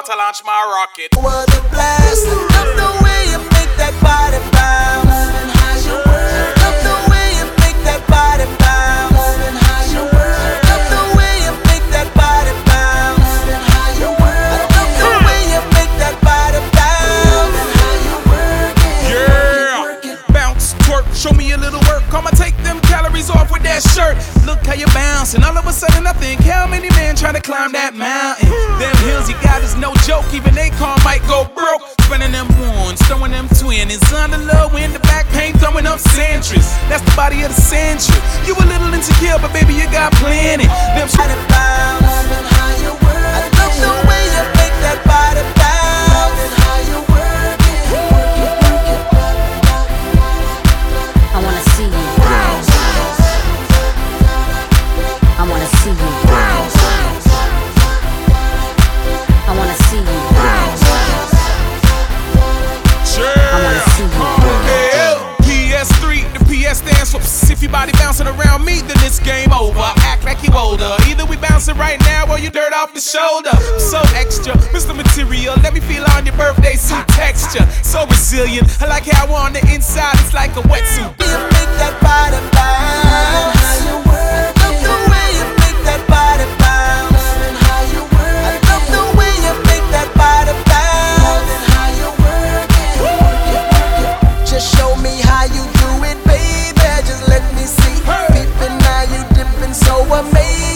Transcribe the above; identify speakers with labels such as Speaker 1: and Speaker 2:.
Speaker 1: to launch my rocket.
Speaker 2: What a blast! Love the way you make that body bounce. Loving how you work. Love the way you make that body bounce. Loving how you work. Love the way you make that body bounce. Loving how you work. Love the way you make that body bounce. Loving how you work it.
Speaker 1: Yeah, bounce, twerk, show me a little work. I'ma take them calories off with that shirt. Look how you bounce, and all of a sudden I think, how many men trying to climb that mountain? Them hills you got is no joke, even they car might go broke. Spinning them ones, throwing them twins. It's on the low in the back pain, throwing up centuries. That's the body of the century. You a little insecure, but baby you got plenty. Them
Speaker 2: Body bounce. Loving how you work. I love the way you make that body bounce. Loving how you work it. Work it.
Speaker 3: I wanna see you. I wanna see you. I wanna see you. I wanna see you.
Speaker 1: PS3, the PS stands for if your body bouncing around me, then it's game over. Act like you older. Either we bouncing right now or you dirt off the shoulder. So extra, Mr. Material, let me feel on your birthday suit texture. So resilient, I like how on the inside it's like a wetsuit.
Speaker 2: You make that body bounce. How you work. Love the way you make that body bounce. Loving how you work. I love the way you make that body bounce. Loving how you work it. Work it. Just show me how you do it, baby. Just let me see. Peeping how you dipping, so amazing.